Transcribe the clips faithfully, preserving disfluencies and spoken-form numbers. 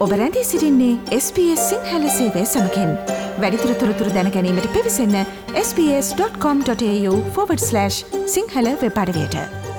ඔබ රැඳී සිටින්නේ S B S සිංහල සේවය සමගින්. වැඩිදුර තොරතුරු දැන ගැනීමට පිවිසන්න sbs.com.au forward slash සිංහල වෙබ් අඩවියට.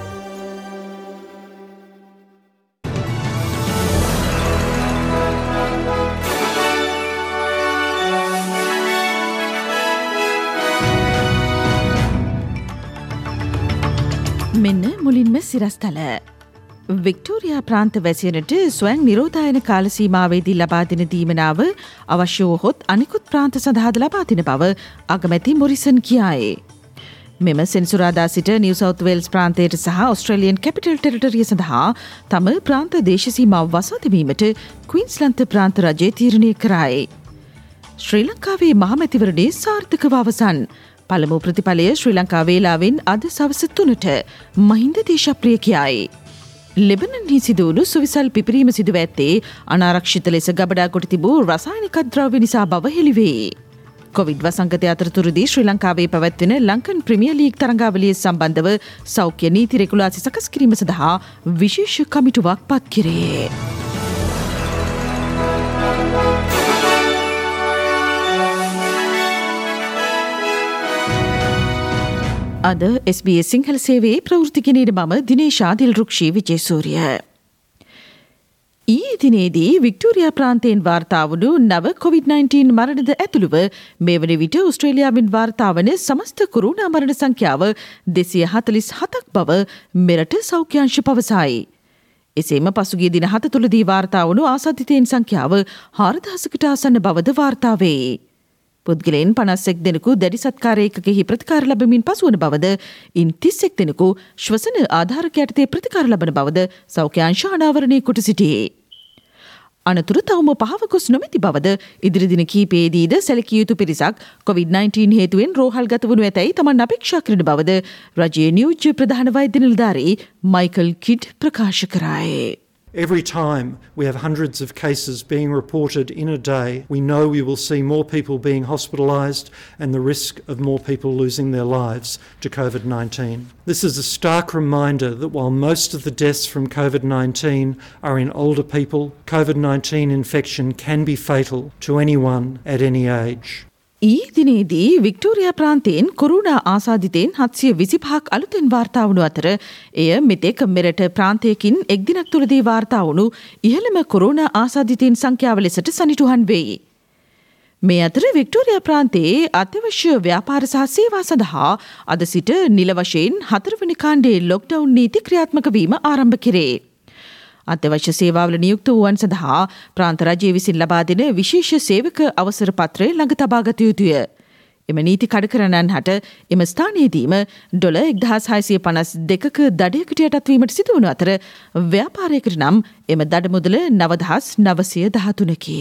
මෙන්න මුලින්ම සිරස්තල. වික්ටෝරියා ප්‍රාන්ත වැසියනට ස්වයං නිරෝධායන කාල සීමාවේදී ලබා දෙන දීමනාව අවශ්‍ය වූහොත් අනිකුත් ප්‍රාන්ත සඳහාද ලබා දෙන බව අගමැති මොරිසන් කියායේ. මෙම සෙනසුරාදා සිට නිව් සවුත් වේල්ස් ප්‍රාන්තයට සහ ඔස්ට්‍රේලියන් කැපිටල් ටෙරිටරිය සඳහා තම ප්‍රාන්ත දේශ සීමාව වසා දැමීමට ක්වීන්ස්ලන්ත ප්‍රාන්ත රජය තීරණය කරයි. ශ්‍රී ලංකාවේ මහමැතිවරණයේ සාර්ථකව අවසන්. පළමු ප්‍රතිඵලය ශ්‍රී ලංකා වේලාවෙන් අද සවස තුනට මහින්ද දේශප්‍රිය කියයි. ලෙබනන්හි සිදුවුණු සුවිසල් පිපිරීම සිදුව ඇත්තේ අනාරක්ෂිත ලෙස ගබඩා කොට තිබූ රසායනික ද්‍රව්‍ය නිසා බව හෙළිවේ. කොවිඩ් වසංගතය අතරතුරදී ශ්‍රී ලංකාවේ පැවැත්වෙන ලංකන් ප්‍රීමියර් ලීග් තරඟාවලිය සම්බන්ධව සෞඛ්‍ය නීති රෙගුලාසි සකස් කිරීම සඳහා විශේෂ කමිටුවක් පත් කෙරේ. අද S B S සිංහල සේවයේ ප්‍රවෘත්තිගෙනීට මම දිනේශා දිල්රුක්ෂී විජේසූරිය. ඊයේ දිනේදී වික්ටෝරියා ප්‍රාන්තයෙන් වාර්තා වුණු නව කොවිඩ් නයින්ටීන් මරණද ඇතුළුව මේ වන විට ඔස්ට්‍රේලියාවෙන් වාර්තා වන සමස්ත කොරෝනා මරණ සංඛ්‍යාව දෙසිය හතළිස් හතක් බව මෙරට සෞඛ්‍ය අංශ පවසයි. එසේම පසුගිය දින හත තුළදී වාර්තා වුණු ආසාදිතයින් සංඛ්‍යාව හාරදහසකට ආසන්න බවද වාර්තා වේ. පුද්ගලයන් පනස්සෙක් දෙනෙකු දැඩි සත්කාර ඒකකෙහි ප්‍රතිකාර ලැබමින් පසුවන බවද ඉන් තිස්සෙක් දෙනෙකු ශ්වසන ආධාරක යටතේ ප්‍රතිකාර ලබන බවද සෞඛ්‍ය අංශ අනාවරණය කොට සිටියේ. අනතුරු තවම පහව ගොස් නොමැති බවද ඉදිරි දින කීපයේදීද සැලකිය යුතු පිරිසක් කොවිඩ් නයින්ටීන් හේතුවෙන් රෝහල්ගත වනු ඇතැයි තමන් අපේක්ෂා කරන බවද රජයේ නියෝජ්‍ය ප්‍රධාන වෛද්‍ය නිලධාරී මයිකල් කිඩ් ප්‍රකාශ කරායේ. Every time we have hundreds of cases being reported in a day, we know we will see more people being hospitalised and the risk of more people losing their lives to COVID nineteen. This is a stark reminder that while most of the deaths from COVID nineteen are in older people, COVID nineteen infection can be fatal to anyone at any age. ඊයේ දිනේදී Victoria ප්‍රාන්තයෙන් corona ආසාදිතයින් හත්සිය විසිපහක් අලුතෙන් වාර්තා වුණු අතර එය මෙතෙක් මෙරට ප්‍රාන්තයකින් එක් දිනක් තුළදී වාර්තා වුණු ඉහළම කොරෝනා ආසාදිතයින් සංඛ්‍යාව ලෙසට සනිටුහන් වෙයි. මේ අතර වික්ටෝරියා ප්‍රාන්තයේ අත්‍යවශ්‍ය ව්‍යාපාර සහ සේවා සඳහා අද සිට නිල වශයෙන් හතරවන කාණ්ඩයේ ලොක්ඩවුන් නීති ක්‍රියාත්මක වීම ආරම්භ කෙරේ. අත්‍යවශ්‍ය සේවාවල නියුක්ත වූවන් සඳහා ප්‍රාන්ත රජය විසින් ලබා දෙන විශේෂ සේවක අවසර පත්‍රය ළඟ තබා ගත යුතුය. එම නීති කඩකරනන් හට එම ස්ථානයේදීම ඩොලර් එක්දහස් හයසිය පනස් දෙකක දඩයකට යටත් වීමට සිදු වුණු අතර ව්‍යාපාරයකට නම් එම දඩ මුදල නවදහස් නවසිය දහතුනකි.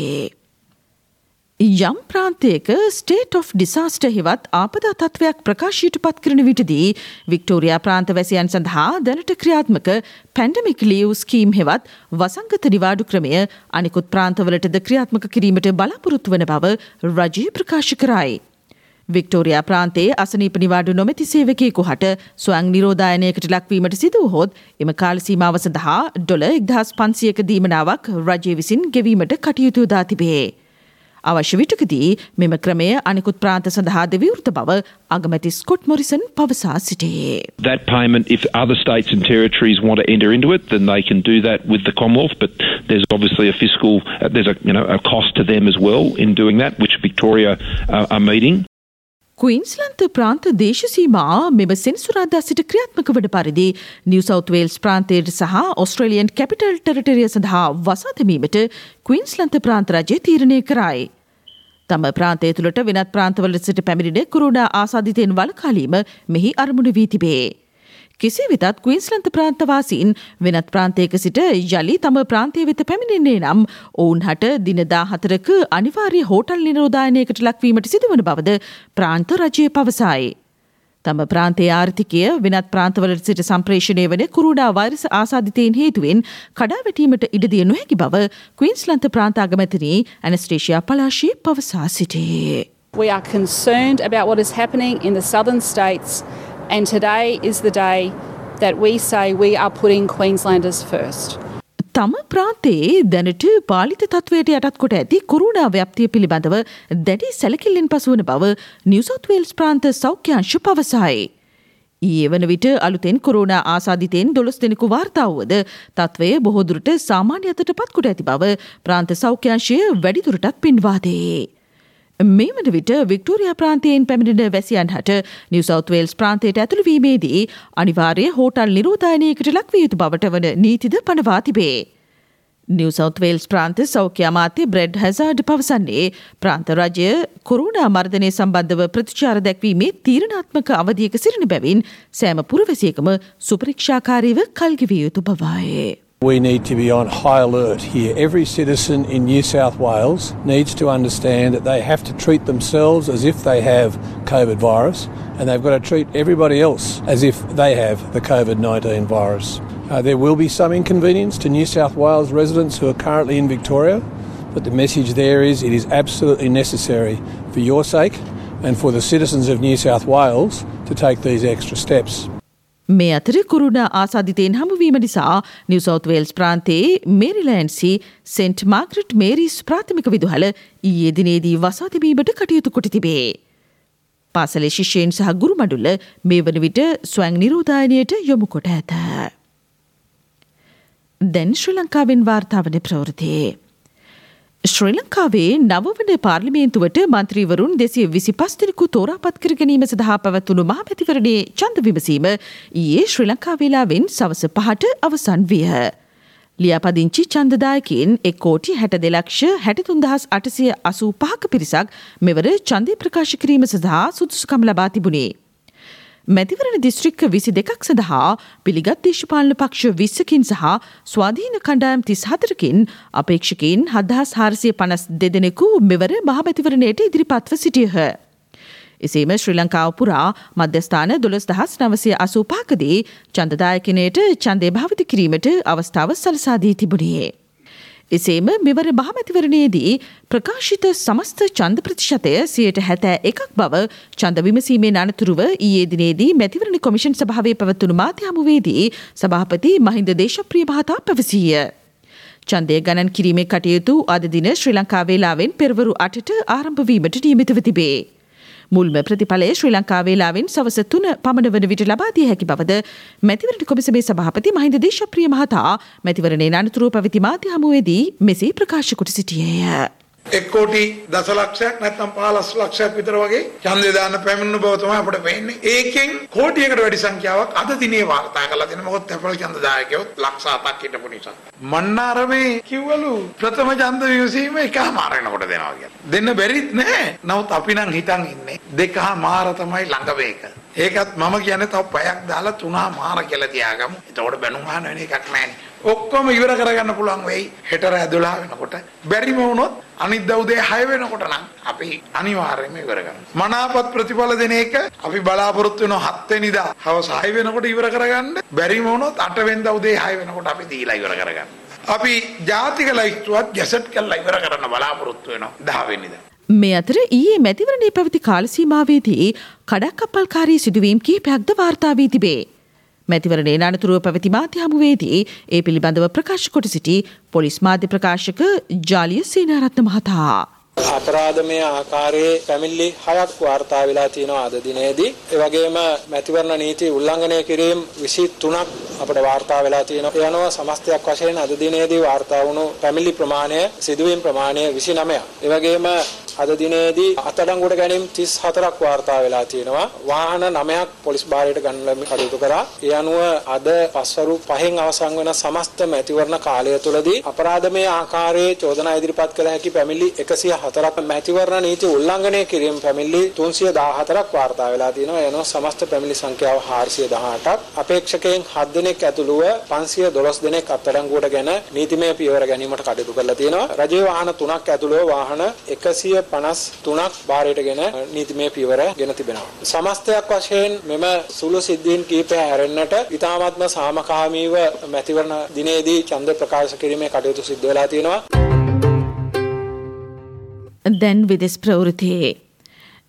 යම් ප්‍රාන්තයක ස්ටේට් ඔෆ් ඩිසාස්ටර් හෙවත් ආපදා තත්ත්වයක් ප්‍රකාශයට පත් කරන විටදී වික්ටෝරියා ප්‍රාන්ත වැසියන් සඳහා දැනට ක්‍රියාත්මක පැන්ඩමික් ලීව් ස්කීම් හෙවත් වසංගත නිවාඩු ක්‍රමය අනිකුත් ප්‍රාන්තවලටද ක්‍රියාත්මක කිරීමට බලාපොරොත්තු වන බව රජය ප්‍රකාශ කරයි. වික්ටෝරියා ප්‍රාන්තයේ අසනීප නිවාඩු නොමැති සේවකයෙකු හට ස්වයං නිරෝධායනයකට ලක්වීමට සිදු වුවහොත් එම කාල සීමාව සඳහා ඩොලර් එක්දහස් පන්සියක දීමනාවක් රජය විසින් ගෙවීමට කටයුතු යොදා තිබේ. අවශ්‍ය විටකදී මෙම ක්‍රමය අනිකුත් ප්‍රාන්ත සඳහාද විවෘත බව අගමැති ස්කොට් මොරිසන් පවසා සිටියේ. That payment, if other states and territories want to enter into it, then they can do that with the Commonwealth, but there's obviously a fiscal, uh, there's a, you know, a cost to them as well in doing that, which Victoria uh, are meeting. ක්වීන්ස්ලන්ත ප්‍රාන්ත දේශ සීමා මෙම සෙනසුරාදා සිට ක්‍රියාත්මක වන පරිදි New South Wales ප්‍රාන්තයට සහ Australian capital ටෙරිටරිය සඳහා වසා දැමීමට ක්වීන්ස්ලන්ත ප්‍රාන්ත රජය තීරණය කරයි. තම ප්‍රාන්තය තුළට වෙනත් ප්‍රාන්තවල සිට පැමිණෙන කොරෝනා ආසාදිතයින් වළකාලීම මෙහි අරමුණු වී තිබේ. කෙසේ වෙතත් ක්වීන්ස්ලන්ත ප්‍රාන්තවාසීන් වෙනත් ප්‍රාන්තයක සිට යලි තම ප්‍රාන්තය වෙත පැමිණෙන්නේ නම් ඔවුන් හට දින දාහතරක අනිවාර්ය හෝටල් නිරෝධායනයකට ලක්වීමට සිදුවන බවද ප්‍රාන්ත රජය පවසයි. තම ප්‍රාන්තයේ ආර්ථිකය වෙනත් ප්‍රාන්තවලට සිට සම්ප්‍රේෂණය වන කොරෝනා වෛරස් ආසාදිතයින් හේතුවෙන් කඩාවැටීමට ඉඩ දිය නොහැකි බව ක්වීන්ස්ලන්ත ප්‍රාන්ත අගමැතිනි ඇනස්ටේෂියා පලාෂි පවසා සිටියේ. We are concerned about what is happening in the southern states. And today is the day that we say we are putting Queenslanders first. තම ප්‍රාන්තයේ දැනට පාලිත තත්වයට යටත් කොට ඇති කොරෝනා ව්‍යාප්තිය පිළිබඳව දැඩි සැලකිල්ලෙන් පසුවන බව නිව් සවුත් වේල්ස් ප්‍රාන්ත සෞඛ්‍ය අංශ පවසයි. ඊයේ වන විට අලුතෙන් කොරෝනා ආසාදිතයින් දොළොස් දෙනෙකු වාර්තා වුවද තත්වය බොහෝ දුරට සාමාන්‍ය අතට පත් කොට ඇති බව ප්‍රාන්ත සෞඛ්‍ය අංශය වැඩිදුරටත් පෙන්වා දෙයි. මේ වන විට වික්ටෝරියා ප්‍රාන්තයෙන් පැමිණෙන වැසියන් හට නිව් සවුත් වේල්ස් ප්‍රාන්තයට ඇතුළු වීමේදී අනිවාර්ය හෝටල් නිරෝධායනයකට ලක්විය යුතු බවට වන නීතිද පනවා තිබේ. නිව් සවුත් වේල්ස් ප්‍රාන්ත සෞඛ්‍ය අමාත්‍ය බ්‍රෙඩ් හැසාර්ඩ් පවසන්නේ ප්‍රාන්ත රජය කොරෝනා මර්ධනය සම්බන්ධව ප්‍රතිචාර දැක්වීමේ තීරණාත්මක අවධියක සිටින බැවින් සෑම පුරවැසියකම සුපරීක්ෂාකාරීව කල්ගෙවිය යුතු බවයි. We need to be on high alert here. Every citizen in New South Wales needs to understand that they have to treat themselves as if they have COVID virus, and they've got to treat everybody else as if they have the COVID nineteen virus. Uh, there will be some inconvenience to New South Wales residents who are currently in Victoria, but the message there is it is absolutely necessary for your sake and for the citizens of New South Wales to take these extra steps. මේ අතර corona ආසාදිතයින් හමුවීම නිසා New South Wales ප්‍රාන්තයේ මේරිලෑන්ඩ්සි Saint Margaret Mary's ප්‍රාථමික විදුහල ඊයේ දිනේදී වසා තිබීමට කටයුතු කොට තිබේ. පාසලේ ශිෂ්‍යයන් සහ ගුරු මඩුල්ල මේ වන විට ස්වයං නිරෝධායනයට යොමු කොට ඇත. දැන් ශ්‍රී ලංකාවෙන් වාර්තා වන ප්‍රවෘත්ති. ශ්‍රී ලංකාවේ නවවන පාර්ලිමේන්තුවට මන්ත්‍රීවරුන් දෙසිය විසිපස් දෙනෙකු තෝරාපත් කර ගැනීම සඳහා පැවැත්වුණු මහමැතිවරණයේ ඡන්ද විමසීම ඊයේ ශ්‍රී ලංකා වේලාවෙන් සවස පහට අවසන් විය. ලියාපදිංචි ඡන්දදායකයින් එක් කෝටි හැට දෙක ලක්ෂ හැටතුන් දහස් අටසිය අසූ පහක පිරිසක් මෙවර ඡන්දය ප්‍රකාශ කිරීම සඳහා සුදුසුකම් ලබා තිබුණේ. මැතිවරණ දිස්ත්‍රික්ක විසි දෙකක් සඳහා පිළිගත් දේශපාලන පක්ෂ විස්සකින් සහ ස්වාධීන කණ්ඩායම් තිස් හතරකින් අපේක්ෂකයින් හත්දහස් හාරසිය පනස් දෙදෙනෙකු මෙවර මහමැතිවරණයට ඉදිරිපත්ව සිටියහ. එසේම ශ්‍රී ලංකාව පුරා මධ්‍යස්ථාන දොළොස් දහස් නවසිය අසූ පහකදී ඡන්දදායකනයට ඡන්දය භාවිත කිරීමට අවස්ථාව සලසා දී තිබුණේ. එසේම මෙවර මහමැතිවරණයේදී ප්‍රකාශිත සමස්ත ඡන්ද ප්‍රතිශතය සියයට හැත්තෑ එකක් බව ඡන්ද විමසීමේ අනතුරුව ඊයේ දිනේදී මැතිවරණ කොමිෂන් සභාවේ පැවැත්වුණු මාධ්‍ය හමුවේදී සභාපති මහින්ද දේශප්‍රිය මහතා පැවසීය. ඡන්දය ගණන් කිරීමේ කටයුතු අද දින ශ්‍රී ලංකා වේලාවෙන් පෙරවරු අටට ආරම්භ වීමට නියමිතව තිබේ. මුල්ම ප්‍රතිඵලය ශ්‍රී ලංකා වේලාවෙන් සවස තුන පමණ වන විට ලබා දිය හැකි බවද මැතිවරණ කොමිසමේ සභාපති මහින්ද දේශප්‍රිය මහතා මැතිවරණයේ අනතුරුව පැවති මාධ්‍ය හමුවේදී මෙසේ ප්‍රකාශ කොට සිටියේය. එක් කෝටි දසලක්ෂයක් නැත්නම් පහළොස් ලක්ෂයක් විතර වගේ ඡන්දය දාන්න පැමිණෙන බව තමයි අපිට පේන්නේ. ඒකෙන් කෝටියකට වැඩි සංඛ්‍යාවක් අද දිනේ වාර්තා කරලා තියෙනවා. මොකද තැපළ ඡන්දදායකයෝ ලක්ෂ හතක් හිටපු නිසා. මන්නාරමේ කිව්වලු ප්‍රථම ඡන්ද විමසීම එකමාරකට දෙනවා කියලා. දෙන්න බැරිත් නෑ. නමුත් අපි නම් හිතන් ඉන්නේ දෙකමාර තමයි ළඟ මේක. ඒකත් මම කියන්නේ තව පැයක් දාලා තුනමාර කියලා තියාගමු. එතකොට බැනුම් අහන වෙන එකක් නෑනේ. ඔක්කොම ඉවර කරගන්න පුළුවන් වෙයි හෙට රෑ දොළහ වෙනකොට. බැරිම වුණොත් අනිද්දා උදේ හය වෙනකොට නම් අපි අනිවාර්යයෙන්ම ඉවර කරනවා. මනාපත් ප්‍රතිඵල දෙන එක අපි බලාපොරොත්තු වෙන හත් වෙනිදා හවස හය වෙනකොට ඉවර කරගන්න. බැරිම වුණොත් අට වෙනිදා උදේ හය වෙනකොට අපි දීලා ඉවර කරගන්න. අපි ජාතික ලයිස්තුවත් ගැසට් කරලා ඉවර කරන්න බලාපොරොත්තු වෙනවා දහ වෙනිදා. මේ අතර ඊයේ මැතිවරණයේ පැවති කාල සීමාවේදී කඩක්කප්පල්කාරී සිදුවීම් කිහිපයක්ද වාර්තා වී තිබේ. මැතිවරණයේ අනතුරුව පැවති මාධ්‍ය හමුවේදී ඒ පිළිබඳව ප්‍රකාශ කොට සිටි පොලිස් මාධ්‍ය ප්‍රකාශක ජාලිය සේනාරත්න මහතා. අපරාධමය ආකාරයේ පැමිණිලි හයක් වාර්තා වෙලා තියෙනවා අද දිනේදී. ඒ වගේම මැතිවරණ නීති උල්ලංඝනය කිරීම විසි තුනක් අපිට වාර්තා වෙලා තියෙනවා. ඒ අනුව සමස්තයක් වශයෙන් අද දිනේදී වාර්තා වුණු පැමිණිලි ප්‍රමාණය සිදුවීම් ප්‍රමාණය විසි නවයක්. ඒ වගේම අද දිනේදී අත්අඩංගුවට ගැනීම තිස් හතරක් වාර්තා වෙලා තියෙනවා. වාහන නවයක් පොලිස් භාරයට ගන්න කටයුතු කරා. ඒ අනුව අද පස්වරු පහෙන් අවසන් වෙන සමස්ත මැතිවරණ කාලය තුළදී අපරාධමය ආකාරයේ චෝදනා ඉදිරිපත් කළ හැකි පැමිණිලි එකසිය හතරක් මැතිවරණ නීති උල්ලංඝනය කිරීම පැමිණිලි තුන්සිය දහහතරක් වාර්තා වෙලා තියෙනවා. ඒ අනුව සමස්ත පැමිණිලි සංඛ්‍යාව හාරසිය දහඅටක්. අපේක්ෂකයන් හත් දෙනෙක් ඇතුළුව පන්සිය දොළොස් දෙනෙක් අත්අඩංගුවට ගෙන නීතිමය පියවර ගැනීමට කටයුතු කරලා තියෙනවා. රජයේ වාහන තුනක් ඇතුළුව වාහන එකසිය පනස් තුනක් භාරයට ගෙන නීතිමය පියවර ගෙන තිබෙනවා. සමස්තයක් වශයෙන් මෙම සුළු සිද්ධීන් කිහිපය හැරෙන්නට ඉතාමත්ම සාමකාමීව මැතිවරණ දිනේදී ඡන්ද ප්‍රකාශ කිරීමේ කටයුතු සිද්ධ වෙලා තියෙනවා. දැන් විදෙස් ප්‍රවෘත්ති.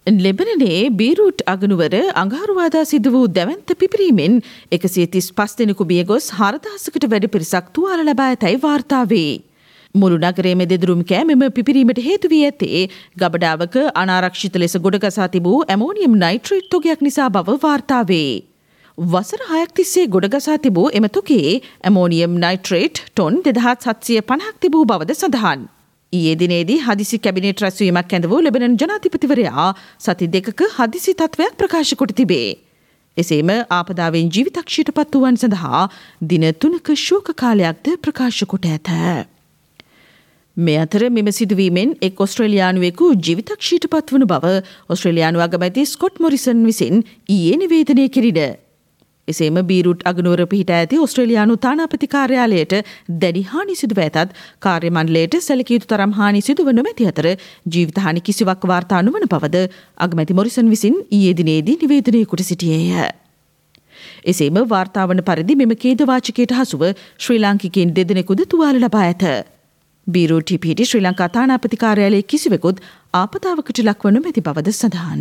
ලෙබනනේ බීරූට් අගනුවර අඟහරුවාදා සිදු වූ දැවන්ත පිපිරීමෙන් එකසිය තිස් පස් දෙනෙකු බිය ගොස් හාරදහසකට වැඩි පිරිසක් තුවාල ලබා ඇතැයි වාර්තා වේ. මුළු නගරයේම දෙදුරුම් කෑ මෙම පිපිරීමට හේතු වී ඇත්තේ ගබඩාවක අනාරක්ෂිත ලෙස ගොඩගසා තිබූ ඇමෝනියම් නයිට්‍රේට් තොගයක් නිසා බව වාර්තා වේ. වසර හයක් තිස්සේ ගොඩගසා තිබූ එම තොගයේ ඇමෝනියම් නයිට්‍රේට් ටොන් දෙදහස් හත්සිය පනහක් තිබූ බවද සඳහන්. ඊයේ දිනේදී හදිසි කැබිනට් රැස්වීමක් ඇඳ වූ ලෙබනන් ජනාධිපතිවරයා සති දෙකක හදිසි තත්ත්වයක් ප්‍රකාශ කොට තිබේ. එසේම ආපදාවෙන් ජීවිතක්ෂයට පත් වූවන් සඳහා දින තුනක ශෝක කාලයක්ද ප්‍රකාශ කොට ඇත. මේ අතර මෙම සිදුවීමෙන් එක් ඔස්ට්‍රේලියානුවෙකු ජීවිතක්ෂයට පත්වනු බව ඔස්ට්‍රේලියානු අගමැති ස්කොට් මොරිසන් විසින් ඊයේ නිවේදනය කෙරිණ. එසේම බීරුට් අගනුවර පිහිට ඇති ඔස්ට්‍රේලියානු තානාපති කාර්යාලයට දැඩි හානි සිදුව ඇතත් කාර්ය මණ්ඩලයට සැලකිය යුතු තරම් හානි සිදුව නොමැති අතර ජීවිත හානි කිසිවක් වාර්තා නොවන බවද අගමැති මොරිසන් විසින් ඊයේ දිනේදී නිවේදනය කොට සිටියේය. එසේම වාර්තා වන පරිදි මෙම ඛේදවාචකයට හසුව ශ්‍රී ලාංකිකයින් දෙදෙනෙකුද තුවාල ලබා ඇත. බීරුට් පිහිටි ශ්‍රී ලංකා තානාපති කාර්යාලයේ කිසිවෙකුත් ආපදාවකට ලක්වනු මැති බවද සඳහන්.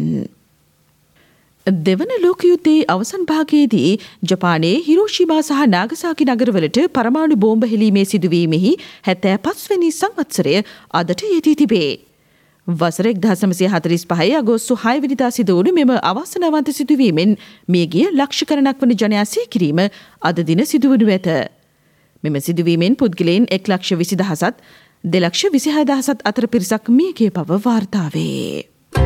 දෙවන ලෝක යුද්ධයේ අවසන් භාගයේදී ජපානයේ හිරෝෂිමා සහ නාගසාකි නගරවලට පරමාණු බෝම්බ හෙළීමේ සිදුවීමෙහි හැත්තෑ පස් වෙනි සංවත්සරය අදට යෙදී තිබේ. වසර එක්දහස් නවසිය හතළිස් පහේ අගෝස්තු හය වෙනිදා සිදු වුණු මෙම අවාසනාවන්ත සිදුවීමෙන් මියගිය ලක්ෂ ගණනක් වන ජනයා සිහි කිරීම අද දින සිදුවනු ඇත. මෙම සිදුවීමෙන් පුද්ගලයන් එක් ලක්ෂ විසි දහසත් දෙලක්ෂ විසිහය දහසත් අතර පිරිසක් මියගිය බව වාර්තා වේ.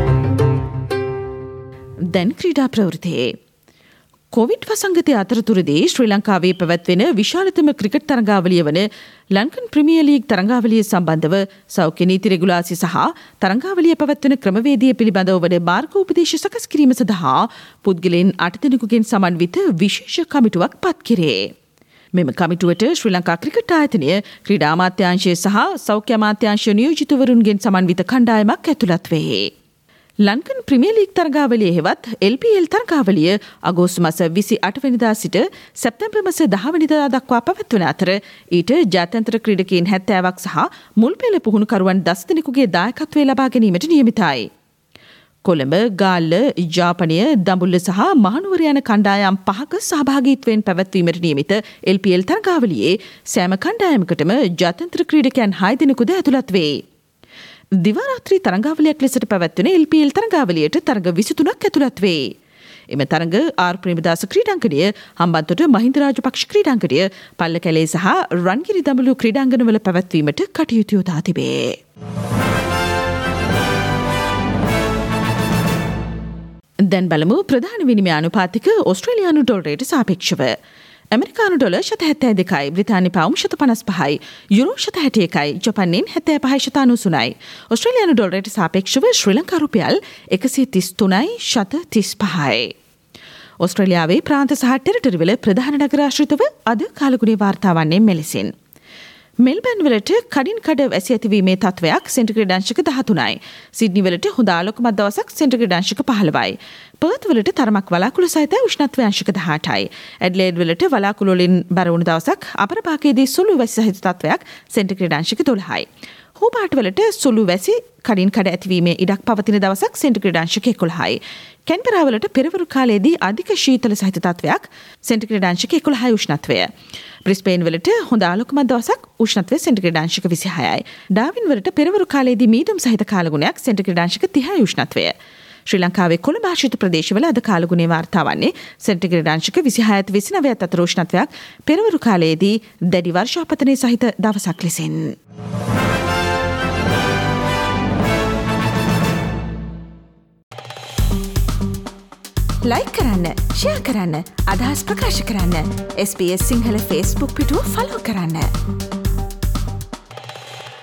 දැන් ක්‍රීඩා ප්‍රවෘතියේ කොවිඩ් වසංගතය අතරතුරදී ශ්‍රී ලංකාවේ පැවැත්වෙන විශාලතම ක්‍රිකට් තරඟාවලිය වන ලංකන් ප්‍රීමියර් ලීග් තරඟාවලිය සම්බන්ධව සෞඛ්‍ය නීති රෙගුලාසි සහ තරඟාවලිය පැවැත්වෙන ක්‍රමවේදය පිළිබඳව වන මාර්ගෝපදේශ සකස් කිරීම සඳහා පුද්ගලයන් අට දෙනෙකුගෙන් සමන්විත විශේෂ කමිටුවක් පත් කෙරේ. මෙම කමිටුවට ශ්‍රී ලංකා ක්‍රිකට් ආයතනය ක්‍රීඩා අමාත්‍යාංශය සහ සෞඛ්‍ය අමාත්‍යාංශ නියෝජිතවරුන්ගෙන් සමන්විත කණ්ඩායමක් ඇතුළත් වේ. ලංකන් ප්‍රීමියර් ලීග් තරඟාවලිය හෙවත් එල් පී එල් තරඟාවලිය අගෝස්තු මාස විසි අට වෙනිදා සිට සැප්තැම්බර් මාස දහ වෙනිදා දක්වා පැවැත්වන අතර ඊට ජාත්‍යන්තර ක්‍රීඩකයන් හැත්තෑවක් සහ මුල් පෙළ පුහුණුකරුවන් දස දෙනෙකුගේ දායකත්වය ලබා ගැනීමට නියමිතයි. කොළඹ, ගාල්ල, යාපනය, දඹුල්ල සහ මහනුවර යන කණ්ඩායම් පහක සහභාගීත්වයෙන් පැවැත්වීමට නියමිත එල් පී එල් තරඟාවලියේ සෑම කණ්ඩායමකටම ජාත්‍යන්තර ක්‍රීඩකයන් හය දෙනෙකුද ඇතුළත් වේ. දිවාරාත්‍රී තරඟාවලියක් ලෙසට පැවැත්වෙන එල් පී එල් තරඟාවලියට තරඟ විසිතුනක් ඇතුළත් වේ. එම තරඟ ආර් ප්‍රේමදාස ක්‍රීඩාංගණය, හම්බන්තොට මහින්ද රාජපක්ෂ ක්‍රීඩාංගණය, පල්ලකැලේ සහ රන්ගිරි දඹුලු ක්‍රීඩාංගණවල පැවැත්වීමට කටයුතු යොදා තිබේ. දැන් බලමු ප්‍රධාන විනිමය අනුපාතික ඔස්ට්‍රේලියානු ඩොලරයට සාපේක්ෂව. ඇමරිකානු ඩොලර් ශත හැත්තෑ දෙකයි, බ්‍රිතාන්‍ය පවුම් ශත පනස් පහයි, යුරෝ ශත හැට එකයි, ජපන්නෙන් හැත්තෑ පහයි ශත අනූසුනයි. ඔස්ට්‍රේලියානු ඩොලරයට සාපේක්ෂව ශ්‍රී ලංකා රුපියල් එකසිය තිස් තුනයි ශත තිස් පහයි. ඔස්ට්‍රේලියාවේ ප්‍රාන්ත සහ ටෙරිටරිවල ප්‍රධාන නගර ආශ්‍රිතව අද කාලගුණේ වාර්තා වන්නේ මෙලෙසින්. මෙල්බර්න් වලට කඩින් කඩ වැසි ඇතිවීමේ තත්වයක් සෙන්ටිග්‍රේඩ් අංශක දහතුනයි. සිඩ්නි වලට හොඳ ආලෝකමත් දවසක් සෙන්ටිග්‍රේඩ් අංශක පහළොවයි. පර්ත් වලට තරමක් වලාකුළු සහිත උෂ්ණත්වය අංශක දහඅටයි. ඇඩ්ලේඩ් වලට වලාකුළු වලින් බර වුණු දවසක් අපරභාගයේදී සුළු වැසි සහිත තත්වයක් සෙන්ටිග්‍රේඩ් අංශක දොළහයි. හෝබාට් වලට සුළු වැසි කඩින් කඩ ඇතිවීමේ ඉඩක් පවතින දවසක් සෙන්ටිග්‍රේඩ් අංශක එකොළහයි. කැන්බරා වලට පෙරවරු කාලයේදී අධික ශීතල සහිත තත්වයක් සෙන්ටිග්‍රේඩ් අංශක එකොළහයි උෂ්ණත්වය. බ්‍රිස්බේන් වලට හොඳ ආලෝකමත් දවසක් උෂ්ණත්වය සෙන්ටිග්‍රේඩ් අංශක විසිහයයි. ඩාවින් වලට පෙරවරු කාලයේදී මීඩියම් සහිත කාලගුණයක් සෙන්ටිග්‍රේඩ් අංශක තිහයි උෂ්ණත්වය. ශ්‍රී ලංකාවේ කොළඹ ආශ්‍රිත ප්‍රදේශවල අද කාලගුණේ වාර්තා වන්නේ සෙන්ටිග්‍රේඩ් අංශක විසිහයත් විසිනවයත් අතර උෂ්ණත්වයක් පෙරවරු කාලයේදී දැඩි වර්ෂාපතනය සහිත දවසක් ලෙසින්. ලයික් කරන්න, ෂෙයා කරන්න, අදහස් ප්‍රකාශ කරන්න. S B S Sinhala Facebook පිටුව ෆලෝ කරන්න.